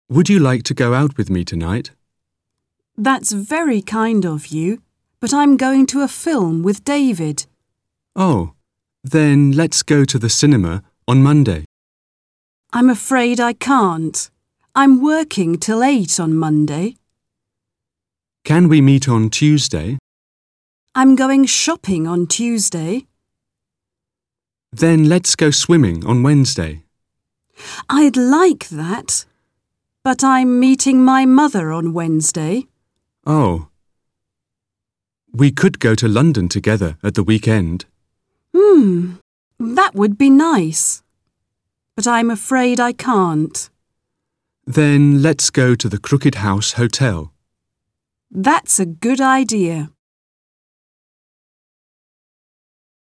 Would you like to go out with me tonight? That's very kind of you, but I'm going to a film with David. Oh, then let's go to the cinema on Monday. I'm afraid I can't. I'm working till 8 on Monday. Can we meet on Tuesday? I'm going shopping on Tuesday. Then let's go swimming on Wednesday. I'd like that, but I'm meeting my mother on Wednesday. Oh. We could go to London together at the weekend. That would be nice. But I'm afraid I can't. Then let's go to the Crooked House Hotel. That's a good idea.